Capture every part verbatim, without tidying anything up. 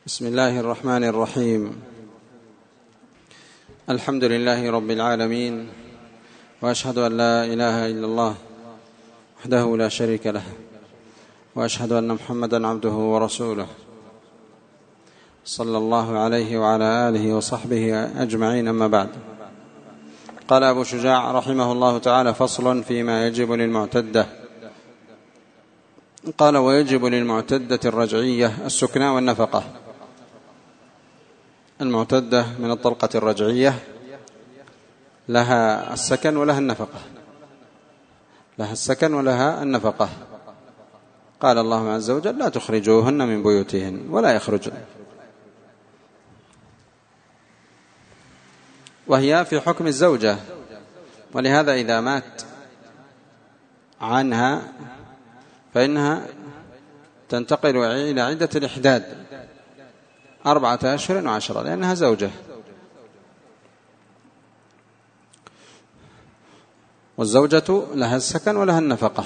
بسم الله الرحمن الرحيم. الحمد لله رب العالمين، وأشهد أن لا إله إلا الله وحده لا شريك له، وأشهد أن محمدا عبده ورسوله، صلى الله عليه وعلى آله وصحبه أجمعين. أما بعد، قال أبو شجاع رحمه الله تعالى: فصل فيما يجب للمعتدة. قال: ويجب للمعتدة الرجعية السكنى والنفقة. المعتدة من الطلقة الرجعية لها السكن ولها النفقة، لها السكن ولها النفقة. قال الله عز وجل: لا تخرجوهن من بيوتهن ولا يخرجن، وهي في حكم الزوجة، ولهذا إذا مات عنها فإنها تنتقل إلى عدة الإحداد أربعة أشهر وعشرة، لأنها زوجة. والزوجة لها السكن ولها النفقة،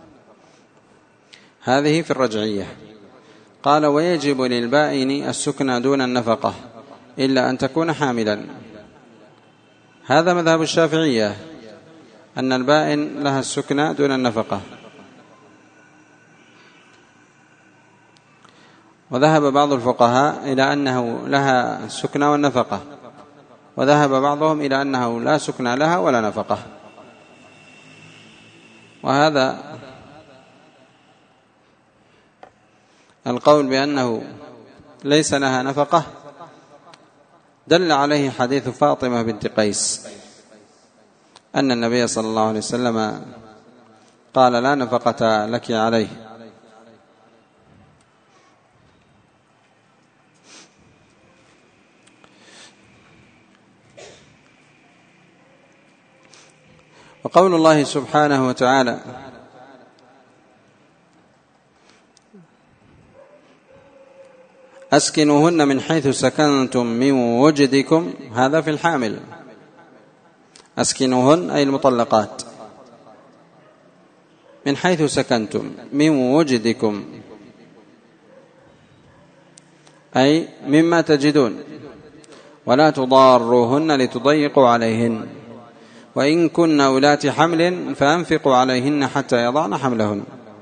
هذه في الرجعية. قال: ويجب للبائن السكنى دون النفقة إلا أن تكون حاملا. هذا مذهب الشافعية، أن البائن لها السكنى دون النفقة. وذهب بعض الفقهاء إلى أنه لها السكنى والنفقة، وذهب بعضهم إلى أنه لا سكنى لها ولا نفقة. وهذا القول بأنه ليس لها نفقة دل عليه حديث فاطمة بنت قيس، أن النبي صلى الله عليه وسلم قال: لا نفقة لك عليه. وقول الله سبحانه وتعالى: أسكنوهن من حيث سكنتم من وجدكم، هذا في الحامل. أسكنوهن أي المطلقات، من حيث سكنتم من وجدكم أي مما تجدون، ولا تضاروهن لتضيقوا عليهن، وإن كن أولات حمل فأنفقوا عليهن حتى يضعن حملهن.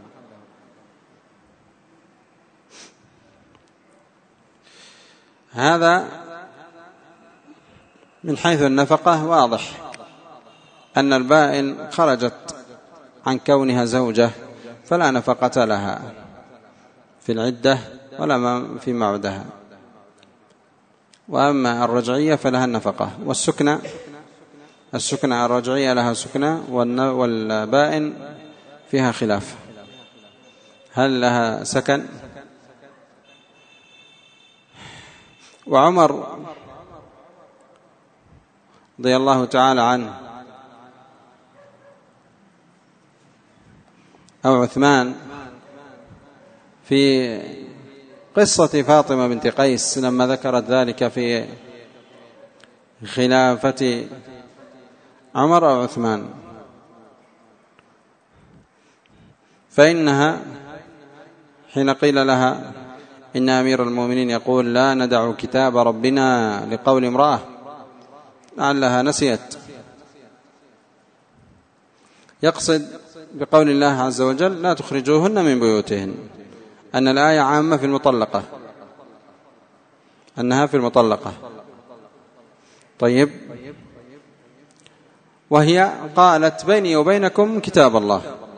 هذا من حيث النفقة واضح أن البائن خرجت عن كونها زوجة فلا نفقة لها في العدة ولا في معدها. وأما الرجعية فلها النفقة. والسكنى، السكنى الرجعية لها سكنى، والبائن فيها خلاف، هل لها سكن؟ وعمر رضي الله تعالى عنه أو عثمان في قصة فاطمة بنت قيس لما ذكرت ذلك في خلافة عمر أو عثمان، فإنها حين قيل لها إن أمير المؤمنين يقول: لا ندع كتاب ربنا لقول امرأة، لعلها نسيت. يقصد بقول الله عز وجل: لا تخرجوهن من بيوتهن، أن الآية عامة في المطلقة، أنها في المطلقة. طيب، وهي قالت: بيني وبينكم كتاب الله.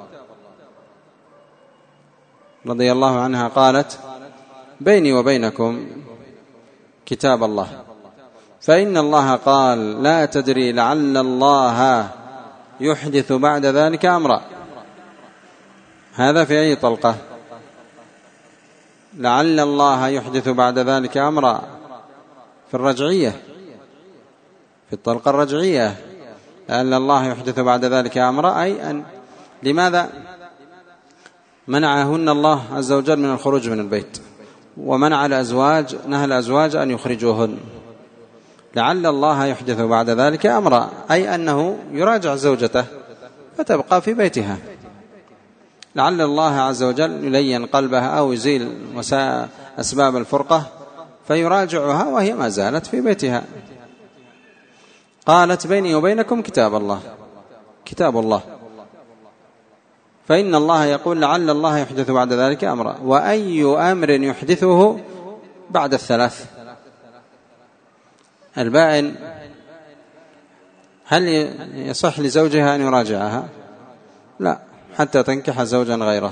رضي الله عنها قالت: بيني وبينكم كتاب الله، فإن الله قال: لا تدري لعل الله يحدث بعد ذلك أمرا. هذا في أي طلقة؟ لعل الله يحدث بعد ذلك أمرا في الرجعية، في الطلقة الرجعية. لعل الله يحدث بعد ذلك أمرا أي أن لماذا منعهن الله عز وجل من الخروج من البيت، ومنع الأزواج، نهى الأزواج أن يخرجوهن. لعل الله يحدث بعد ذلك أمرا أي أنه يراجع زوجته فتبقى في بيتها. لعل الله عز وجل يلين قلبها أو يزيل أسباب الفرقة فيراجعها وهي ما زالت في بيتها. قالت بيني وبينكم كتاب الله، كتاب الله، فإن الله يقول لعل الله يحدث بعد ذلك أمرا، وأي أمر يحدثه بعد الثلاث. البائن هل يصح لزوجها أن يراجعها؟ لا، حتى تنكح زوجا غيره.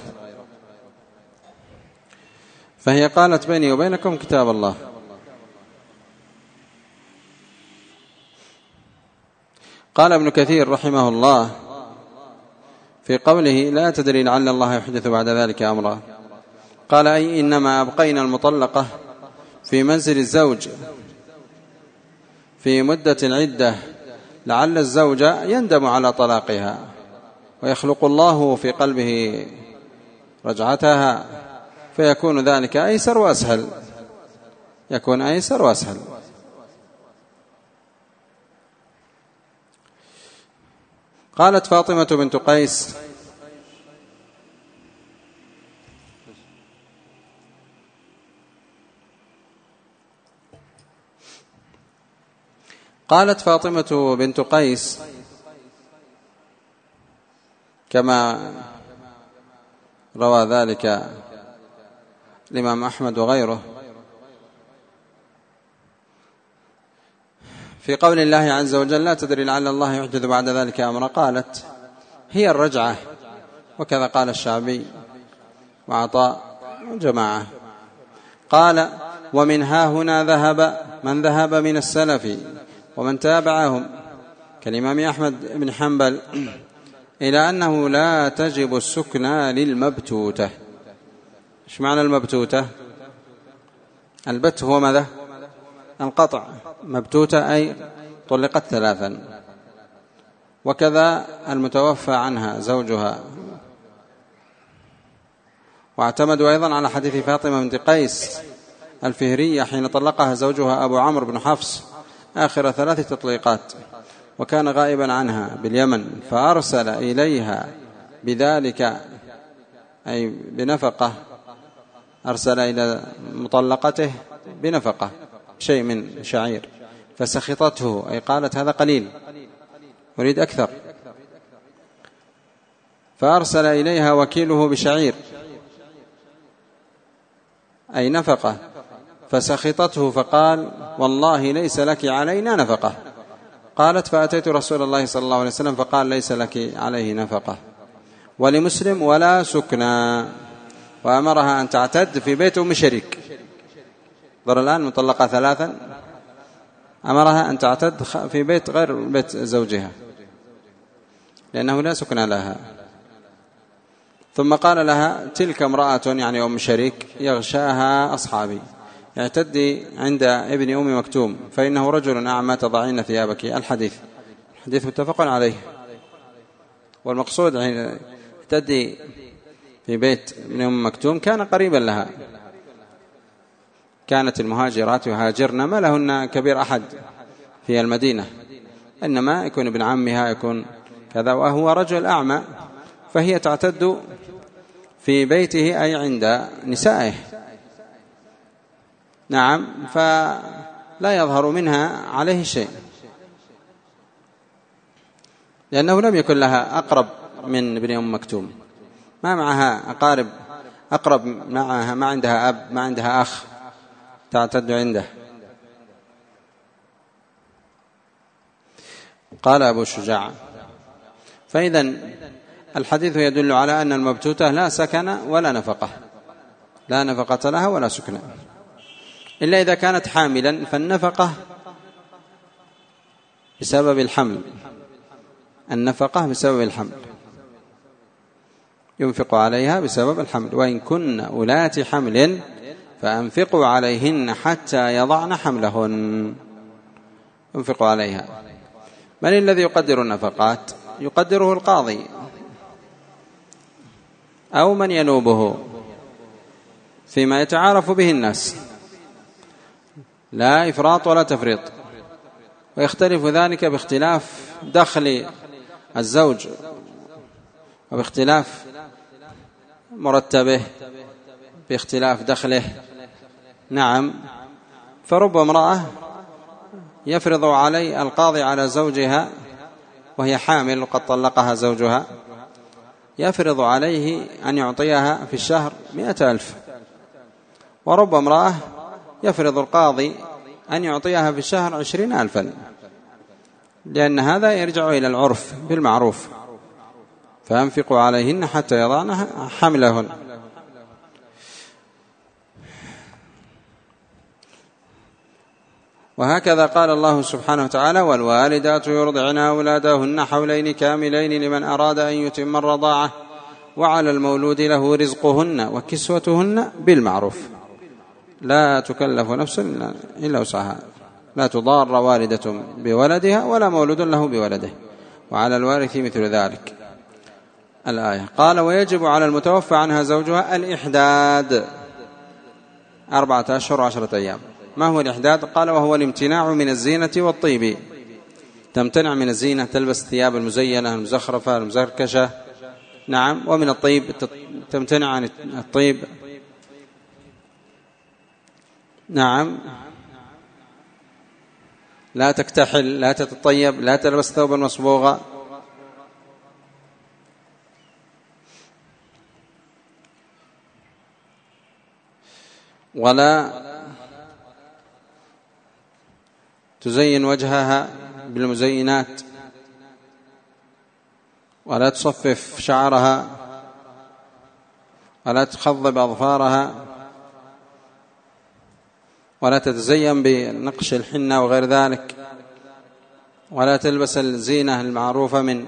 فهي قالت بيني وبينكم كتاب الله. قال ابن كثير رحمه الله في قوله لا تدري لعل الله يحدث بعد ذلك أمرا، قال أي إنما أبقينا المطلقة في منزل الزوج في مدة العدة لعل الزوج يندم على طلاقها ويخلق الله في قلبه رجعتها، فيكون ذلك أيسر وأسهل، يكون أيسر وأسهل. قالت فاطمة بنت قيس قالت فاطمة بنت قيس كما روى ذلك الإمام أحمد وغيره في قول الله عز وجل لا تدري لعل الله يحدث بعد ذلك أمرا، قالت هي الرجعة، وكذا قال الشعبي وعطاء وجماعة. قال ومن ها هنا ذهب من ذهب من السلف ومن تابعهم كالإمام أحمد بن حنبل إلى أنه لا تجب السكنى للمبتوتة. إيش معنى المبتوتة؟ البت هو ماذا؟ القطع. مبتوتة أي طلقت ثلاثا. وكذا المتوفى عنها زوجها. واعتمدوا أيضا على حديث فاطمة بنت قيس الفهرية حين طلقها زوجها أبو عمرو بن حفص آخر ثلاث تطليقات، وكان غائبا عنها باليمن، فأرسل إليها بذلك أي بنفقة، أرسل إلى مطلقته بنفقة شيء من شعير، فسخطته أي قالت هذا قليل أريد أكثر، فأرسل إليها وكيله بشعير أي نفقة، فسخطته فقال والله ليس لك علينا نفقة. قالت فأتيت رسول الله صلى الله عليه وسلم فقال ليس لك عليه نفقة. ولمسلم ولا سكنى، وأمرها أن تعتد في بيت أم شريك. ضر الآن مطلقة ثلاثا، أمرها أن تعتد في بيت غير بيت زوجها لأنه لا سكنى لها. ثم قال لها تلك امرأة يعني أم شريك يغشاها أصحابي، اعتدي عند ابن أم مكتوم فإنه رجل أعمى تضعين ثيابك. الحديث الحديث متفق عليه، والمقصود اعتدي في بيت ابن أم مكتوم كان قريبا لها. كانت المهاجرات يهاجرن ما لهن كبير أحد في المدينة، إنما يكون ابن عمها يكون كذا، وهو رجل أعمى، فهي تعتد في بيته أي عند نسائه. نعم، فلا يظهر منها عليه شيء لأنه لم يكن لها أقرب من ابن أم مكتوم، ما معها أقارب أقرب معها، ما عندها أب، ما عندها أخ تعتد عنده. قال أبو شجاع فإذا الحديث يدل على أن المبتوتة لا سكن ولا نفقة، لا نفقة لها ولا سكن، إلا إذا كانت حاملا، فالنفقة بسبب الحمل، النفقة بسبب الحمل ينفق عليها بسبب الحمل. وإن كن أولات حمل فأنفقوا عليهن حتى يضعن حملهن، ينفقوا عليها. من الذي يقدر النفقات؟ يقدره القاضي أو من ينوبه فيما يتعارف به الناس، لا إفراط ولا تفريط. ويختلف ذلك باختلاف دخل الزوج وباختلاف مرتبه، باختلاف دخله. نعم، فرب امرأة يفرض علي القاضي على زوجها وهي حامل وقد طلقها زوجها، يفرض عليه أن يعطيها في الشهر مئة ألف، ورب امرأة يفرض القاضي أن يعطيها في الشهر عشرين ألفا، لأن هذا يرجع إلى العرف بالمعروف، فأنفقوا عليهن حتى يضعن حملهن. وهكذا قال الله سبحانه وتعالى: والوالدات يرضعن أولادهن حولين كاملين لمن أراد أن يتم الرضاعة وعلى المولود له رزقهن وكسوتهن بالمعروف لا تكلف نفس إلا وسعها، لا تضار والدة بولدها ولا مولود له بولده، وعلى الوارث مثل ذلك. الآية. قال: ويجب على المتوفى عنها زوجها الإحداد أربعة أشهر وعشرة أيام. ما هو الإحداد؟ قال: وهو الامتناع من الزينة والطيب، تمتنع من الزينة، تلبس الثياب المزينة المزخرفة المزركشة، نعم، ومن الطيب تمتنع عن الطيب، نعم، لا تكتحل، لا تتطيب، لا تلبس ثوبا مصبوغا، ولا تزين وجهها بالمزينات، ولا تصفف شعرها، ولا تخضب أظفارها، ولا تتزين بنقش الحنة وغير ذلك، ولا تلبس الزينة المعروفة من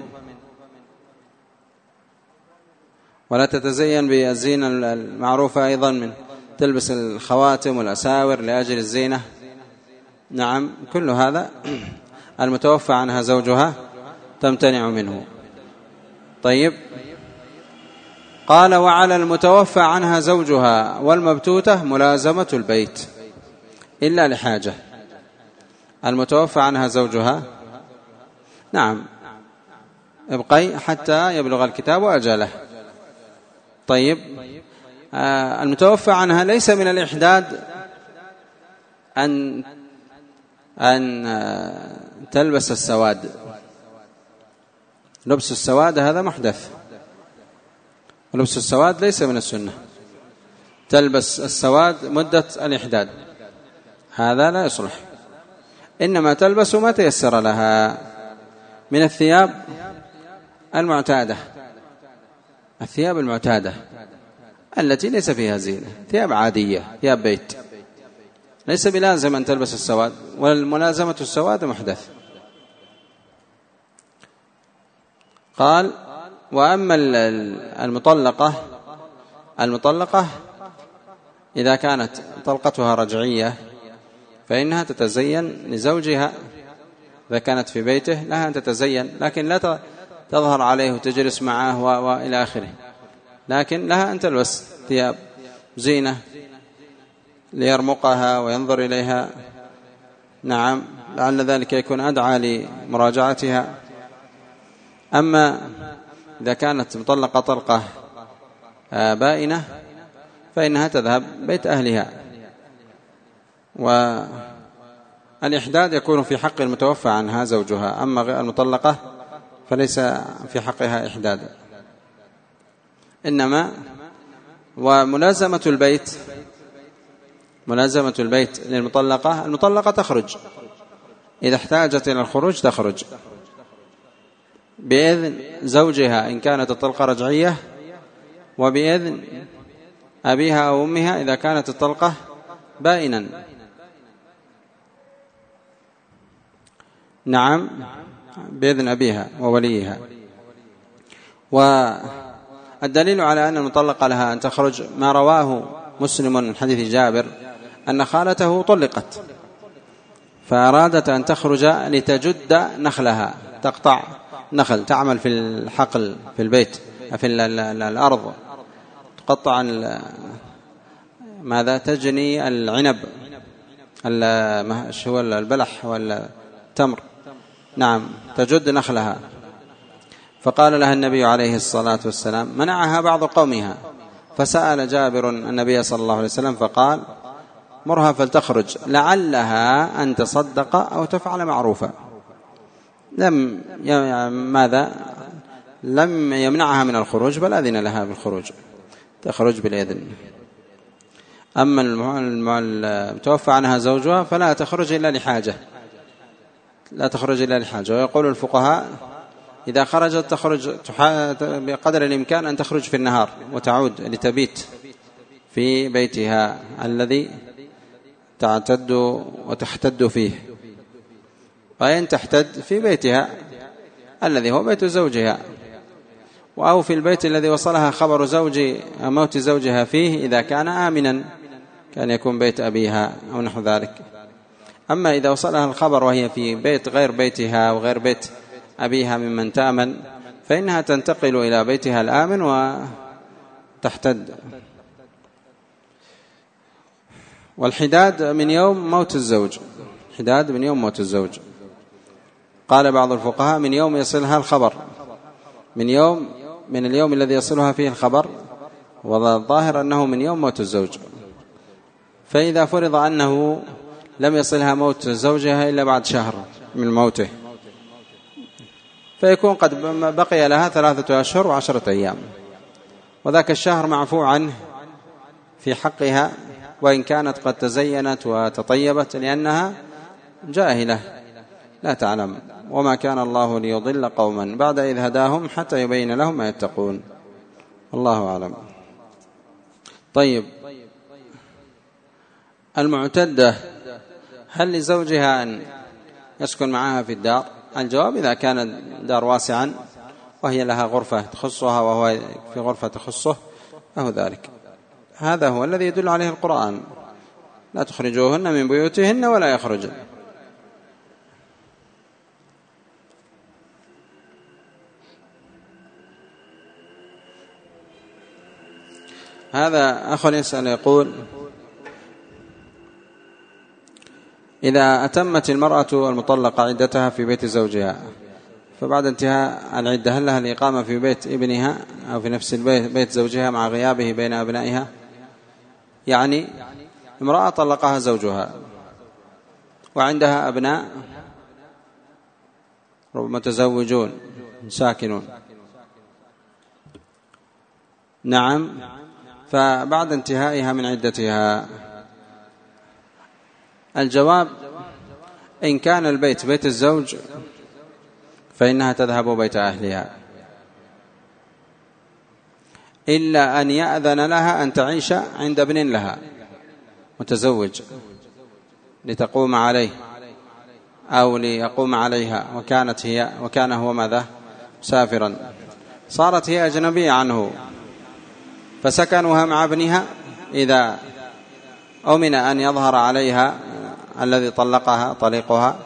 ولا تتزين بالزينة المعروفة أيضا من تلبس الخواتم والأساور لأجل الزينة، نعم، كل هذا المتوفى عنها زوجها تمتنع منه. طيب. قال: وعلى المتوفى عنها زوجها والمبتوتة ملازمة البيت إلا لحاجة. المتوفى عنها زوجها، نعم، ابقي حتى يبلغ الكتاب أجله. طيب. آه المتوفى عنها ليس من الإحداد أن أن آه تلبس السواد، لبس السواد هذا محدث، ولبس السواد ليس من السنة. تلبس السواد مدة الإحداد، هذا لا يصلح، إنما تلبس ما تيسر لها من الثياب المعتادة، الثياب المعتادة التي ليس فيها زينة، ثياب عادية، ثياب بيت، ليس بلازم أن تلبس السواد، والملازمة السواد محدث. قال: وأما المطلقة المطلقة إذا كانت طلقتها رجعية فإنها تتزين لزوجها، إذا كانت في بيته لها أن تتزين، لكن لا تظهر عليه وتجلس معه وإلى آخره، لكن لها أن تلبس ثياب زينة ليرمقها وينظر إليها، نعم، لعل ذلك يكون أدعى لمراجعتها. أما إذا كانت مطلقة طلقة بائنة فإنها تذهب بيت أهلها. والإحداد يكون في حق المتوفى عنها زوجها، أما المطلقة فليس في حقها إحداد، إنما وملازمة البيت، ملازمة البيت للمطلقة، المطلقة تخرج إذا احتاجت إلى الخروج، تخرج بإذن زوجها إن كانت الطلقة رجعية، وبإذن أبيها أو أمها إذا كانت الطلقة بائنا، نعم، بإذن أبيها ووليها. والدليل على أن المطلقة لها أن تخرج ما رواه مسلم من حديث جابر أن خالته طلقت فأرادت أن تخرج لتجد نخلها، تقطع نخل، تعمل في الحقل في البيت في الأرض، تقطع ماذا تجني العنب، شو البلح ولا التمر، نعم، تجد نخلها. فقال لها النبي عليه الصلاة والسلام: منعها بعض قومها، فسأل جابر النبي صلى الله عليه وسلم فقال: مرها فلتخرج لعلها أن تصدق أو تفعل معروفا، لم ماذا لم يمنعها من الخروج بل أذن لها بالخروج، تخرج بالإذن. أما المتوفى عنها زوجها فلا تخرج إلا لحاجة، لا تخرج إلا لحاجة. ويقول الفقهاء إذا خرجت تخرج بقدر الإمكان أن تخرج في النهار وتعود لتبيت في بيتها الذي تعتد وتحتد فيه، وإن تحتد في بيتها الذي هو بيت زوجها، أو في البيت الذي وصلها خبر زوج موت زوجها فيه إذا كان آمنا، كان يكون بيت أبيها أو نحو ذلك. أما إذا وصلها الخبر وهي في بيت غير بيتها وغير بيت أبيها ممن تأمن فإنها تنتقل إلى بيتها الآمن وتحتد. والحداد من يوم موت الزوج، حداد من يوم موت الزوج. قال بعض الفقهاء من يوم يصلها الخبر، من يوم من اليوم الذي يصلها فيه الخبر، والظاهر أنه من يوم موت الزوج. فإذا فرض أنه لم يصلها موت زوجها إلا بعد شهر من موته، فيكون قد بقي لها ثلاثة أشهر وعشرة أيام، وذاك الشهر معفو عنه في حقها وإن كانت قد تزينت وتطيبت، لأنها جاهلة لا تعلم. وما كان الله ليضل قوما بعد إذ هداهم حتى يبين لهم ما يتقون. الله أعلم. طيب، المعتدة هل لزوجها أن يسكن معها في الدار؟ الجواب إذا كان الدار واسعا وهي لها غرفة تخصها وهو في غرفة تخصه فهو ذلك. هذا هو الذي يدل عليه القرآن: لا تخرجوهن من بيوتهن ولا يخرجن. هذا أخ يسأل يقول: إذا أتمت المرأة المطلقة عدتها في بيت زوجها فبعد انتهاء العدة هل لها الإقامة في بيت ابنها أو في نفس البيت بيت زوجها مع غيابه بين أبنائها؟ يعني امرأة طلقها زوجها وعندها أبناء متزوجون ساكنون، نعم، فبعد انتهائها من عدتها الجواب: إن كان البيت بيت الزوج فإنها تذهب بيت أهلها، إلا أن يأذن لها أن تعيش عند ابن لها متزوج لتقوم عليه أو ليقوم عليها، وكانت هي وكان هو ماذا مسافرا، صارت هي أجنبية عنه، فسكنوها مع ابنها إذا أمن أن يظهر عليها الذي طلقها طليقها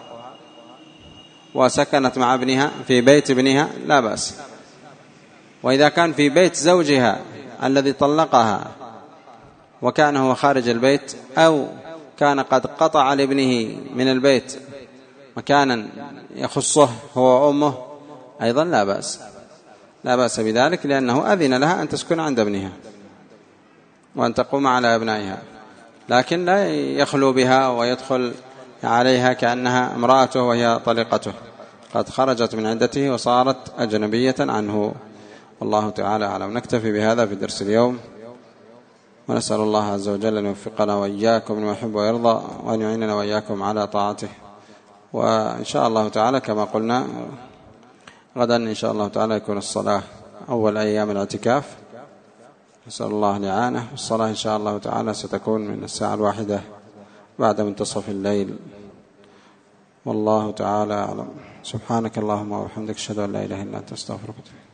وسكنت مع ابنها في بيت ابنها لا بأس. وإذا كان في بيت زوجها الذي طلقها وكان هو خارج البيت أو كان قد قطع لابنه من البيت مكانا يخصه هو وأمه أيضا لا بأس، لا بأس بذلك، لأنه أذن لها أن تسكن عند ابنها وأن تقوم على أبنائها، لكن لا يخلو بها ويدخل عليها كأنها امرأته وهي طليقته، قد خرجت من عدته وصارت أجنبية عنه. والله تعالى أعلم. نكتفي بهذا في درس اليوم، ونسأل الله عز وجل أن يوفقنا وإياكم لما يحب ويرضى، وأن يعيننا وإياكم على طاعته. وإن شاء الله تعالى كما قلنا غدا إن شاء الله تعالى يكون الصلاة أول أيام الاعتكاف، نسأل الله الإعانة. والصلاة إن شاء الله تعالى ستكون من الساعة الواحدة بعد منتصف الليل، والله تعالى أعلم. سبحانك اللهم وبحمدك، أشهد أن لا إله إلا أنت، أستغفرك.